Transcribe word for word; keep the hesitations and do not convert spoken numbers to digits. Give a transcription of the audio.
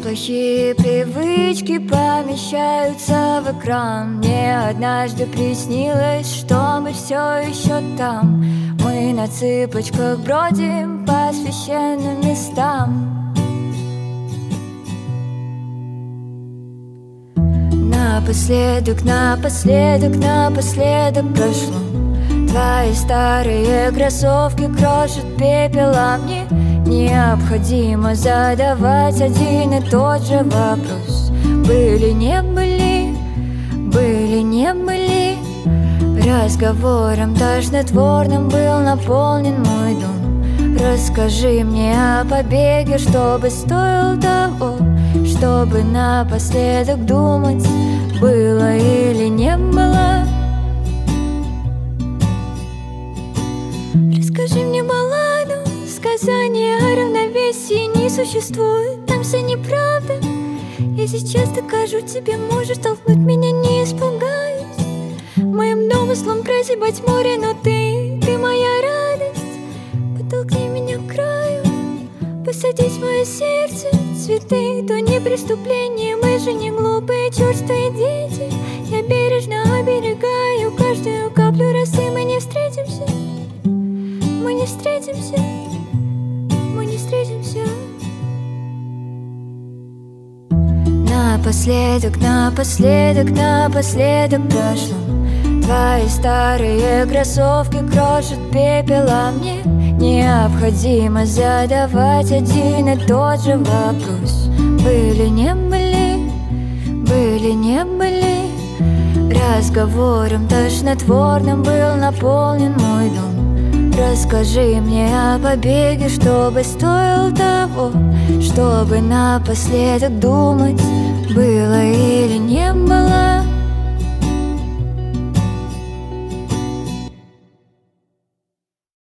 плохие привычки помещаются в экран. Мне однажды приснилось, что мы все еще там. Мы на цыпочках бродим по священным местам. Напоследок, напоследок, напоследок прошло. Твои старые кроссовки крошат пепел, а мне необходимо задавать один и тот же вопрос. Были, не были, были, не были. Разговором тошнотворным был наполнен мой дом. Расскажи мне о побеге, чтобы стоил того, чтобы напоследок думать, было или не было. Расскажи мне балладу, сказание о равновесии не существует, там все неправда. Я сейчас докажу тебе, можешь толкнуть меня, не испугаюсь. Моим домыслом прозябать море, но ты, ты моя радость. Подтолкни меня к краю, посадить в мое сердце цветы. То не преступление, мы же не глупые, черствые дети. Я бережно оберегаю каждую каплю росы. Мы не встретимся, мы не встретимся, мы не встретимся. Напоследок, напоследок, напоследок прошло. Твои старые кроссовки крошат пепел, а мне необходимо задавать один и тот же вопрос. Были, не были, были, не были. Разговором тошнотворным был наполнен мой дом. Расскажи мне о побеге, чтобы стоил того, чтобы напоследок думать, было